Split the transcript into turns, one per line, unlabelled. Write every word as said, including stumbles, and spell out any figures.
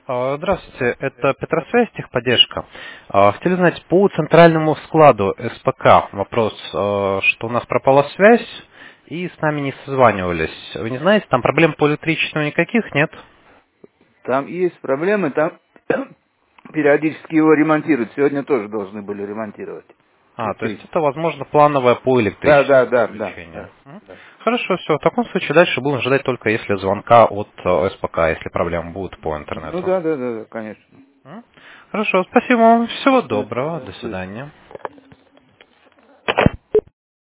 А, Здравствуйте, это Петросвязь, техподдержка. А, Хотели узнать по центральному складу СПК вопрос, а, что у нас пропала связь и с нами не созванивались. Вы не знаете, там проблем по электричеству никаких нет?
Там есть проблемы, там периодически его ремонтируют. Сегодня тоже должны были ремонтировать
А, то есть это,
электричество.
возможно, плановое по
Да, да,
электричеству
да, да,
подключение.
да,
М?
да.
Хорошо, все. В таком случае дальше будем ждать только если звонка от э, СПК, если проблемы будут по
Ну
интернету.
да, да, да, да, конечно.
М? Хорошо, спасибо вам. Всего
Да,
доброго.
да,
До
да.
свидания.